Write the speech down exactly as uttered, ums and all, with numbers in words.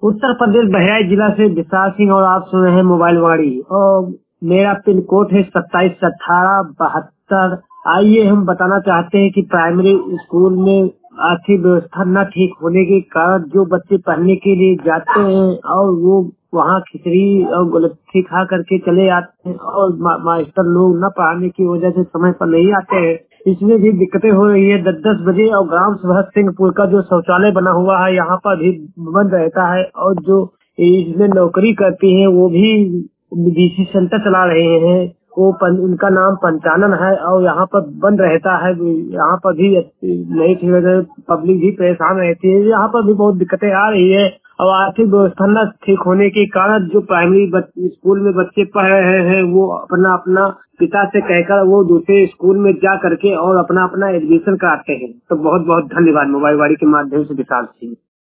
उत्तर प्रदेश बहराइच जिला से विशाल सिंह और आप सुन रहे हैं मोबाइल वाणी और मेरा पिन कोड है सत्ताईस अठारह बहत्तर। आइए हम बताना चाहते हैं कि प्राइमरी स्कूल में आर्थिक व्यवस्था न ठीक होने के कारण जो बच्चे पढ़ने के लिए जाते हैं और वो वहाँ खिचड़ी और गोलत्थी खा करके चले आते हैं और मा, मास्टर लोग न पढ़ाने की वजह से समय पर नहीं आते हैं। इसमें भी दिक्कतें हो रही है। दस दस बजे और ग्राम सभा सिंहपुर का जो शौचालय बना हुआ है यहाँ पर भी बंद रहता है और जो इसमें नौकरी करती है वो भी डीसी सेंटर चला रहे हैं। वो पन, उनका नाम पंचानन है और यहाँ पर बंद रहता है। यहाँ पर भी नहीं ठीक, पब्लिक भी परेशान रहती है। यहाँ पर भी बहुत दिक्कतें आ रही है और आर्थिक व्यवस्था न ठीक होने के कारण जो प्राइमरी स्कूल में बच्चे पढ़ रहे हैं वो अपना अपना पिता से कहकर वो दूसरे स्कूल में जा करके और अपना अपना एडमिशन कराते हैं। तो बहुत बहुत धन्यवाद मोबाइल वाणी के माध्यम से विशाल सिंह।